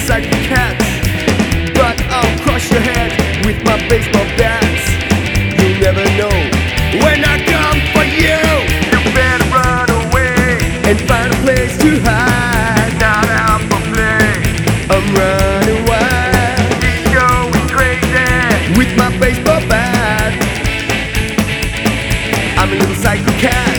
psycho cat, but I'll crush your head with my baseball bats. You'll never know when I come for you. You better run away and find a place to hide. Not out for play, I'm running wild. Keep going crazy with my baseball bat. I'm a little psycho cat.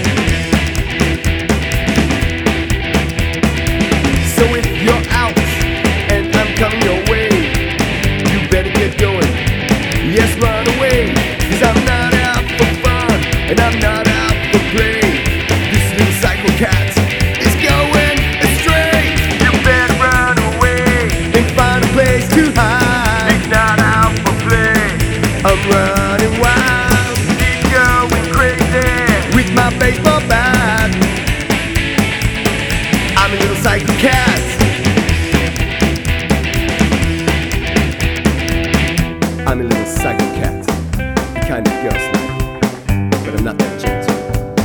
So if you're out and I'm coming your way, you better get going. Yes, run away, 'cause I'm not out for fun and I'm not out for play. This little psycho cat is going astray. You better run away and find a place to hide. It's not out for play, I'm running wild. Keep going crazy with my baseball bat. I'm a little psycho cat. I'm a little psycho cat, the kind of girls like, but I'm not that gentle.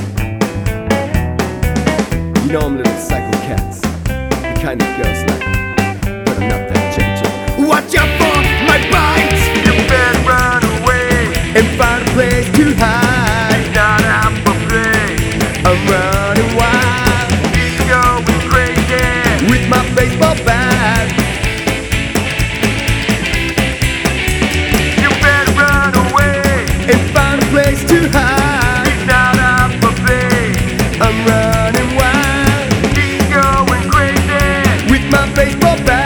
You know I'm a little psycho cat, the kind of girls like, but I'm not that gentle. Watch out for my bites. You better run away and find a place to hide. It's not out for play, I'm running wild. Keep going crazy with my baseball bat. You better run away and find a place to hide. It's not out for play, I'm running wild. Keep going crazy with my baseball bat.